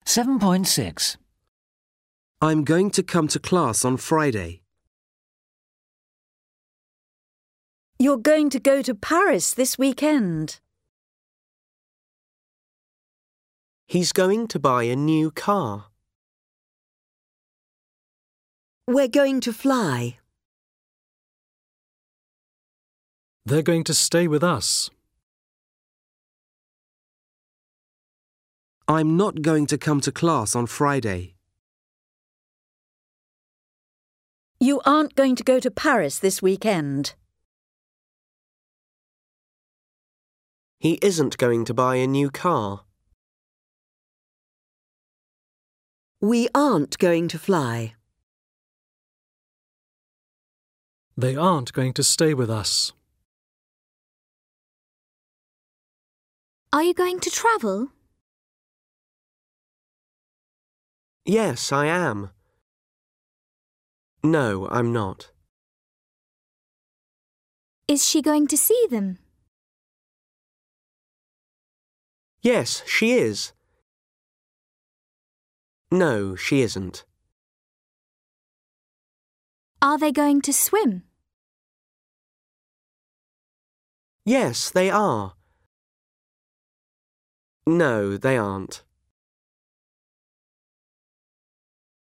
7.6. I'm going to come to class on Friday. You're going to go to Paris this weekend. He's going to buy a new car. We're going to fly. They're going to stay with us. I'm not going to come to class on Friday. You aren't going to go to Paris this weekend. He isn't going to buy a new car. We aren't going to fly. They aren't going to stay with us. Are you going to travel? Yes, I am. No, I'm not. Is she going to see them? Yes, she is. No, she isn't. Are they going to swim? Yes, they are. No, they aren't.